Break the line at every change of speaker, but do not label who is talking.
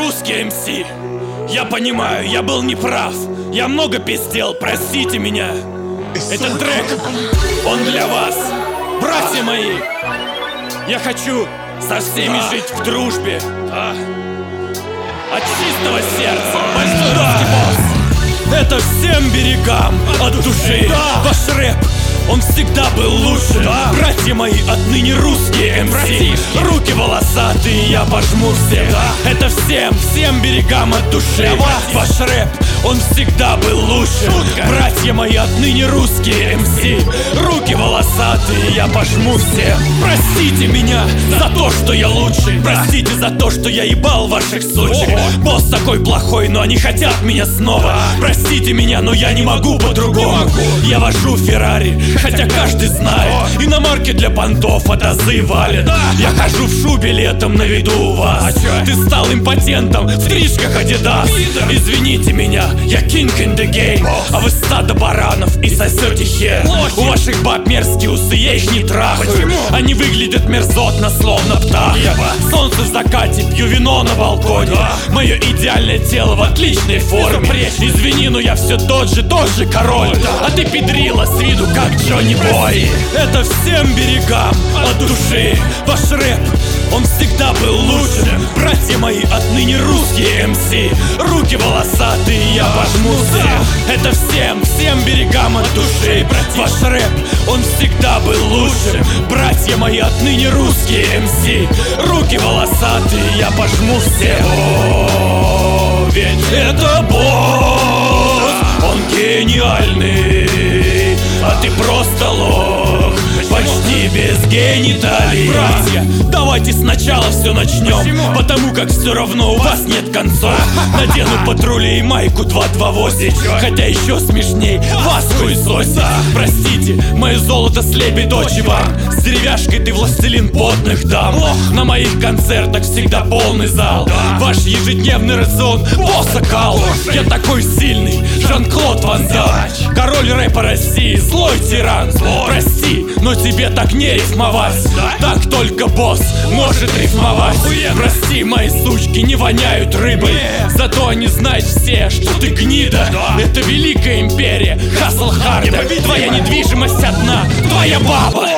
русский МС. Я понимаю, я был неправ. Я много пиздел, простите меня. Этот трек, он для вас, братья мои. Я хочу со всеми жить в дружбе. От чистого сердца, большой русский босс. Это всем берегам от души. Ваш рэп, он всегда был лучше. Братья мои, отныне русские МС. Руки волосатые, я пожму всем. Это всем берегам от души. Ваш рэп, он всегда был лучше. Братья мои, отныне русские МС. Руки волосатые, я пожму всем. Простите меня за то, что я лучший. Простите за то, что я ебал ваших сучек. Босс такой плохой, но они хотят меня снова. Простите меня, но я не могу по-другому. Я вожу Феррари, хотя каждый знает. Иномарки для понтов от азы валят. Я хожу в шубе летом на виду у вас. Ты стал импотентом в стрижках Адидас. Извините меня, я king in the game. А вы стадо баранов и сосете хер. У ваших баб мерзкие усы, я их не трахаю. Они выглядят мерзотно, словно птах. Солнце в закате, пью вино на балконе. Мое идеальное тело в отличной форме. Извини, но я все тот же король. А ты педрила с виду как Джонни Бой. Это всем берегам от души. Ваш рэп, он всегда был лучшим. Братья мои, отныне русские МС. Руки волосатые, я пожму всем. Это всем берегам от души. Ваш рэп, он всегда был лучшим. Братья мои, отныне русские МС. Руки волосатые, я пожму всем. О, ведь это босс, он гениальный, а ты просто лох, почти без гениталий. Братья, давайте сначала все начнем. Потому как все равно у вас нет концов. Надену патрули и майку 228. Хотя еще смешней вас хуесосить. Простите, мое золото слепит очи вам. С деревяшкой ты властелин потных дам. На моих концертах всегда полный зал. Ваш ежедневный рацион босса кал. Я такой сильный, Жан-Клод Ван Дам. Король рэпа России, злой тиран. Прости, но тебе так не рифмовать. Так только босс может рифмовать. Прости, мои сучки не воняют рыбой. Зато они знают все, что ты гнида. Это великая империя, хасл харда. Твоя недвижимость одна, твоя баба.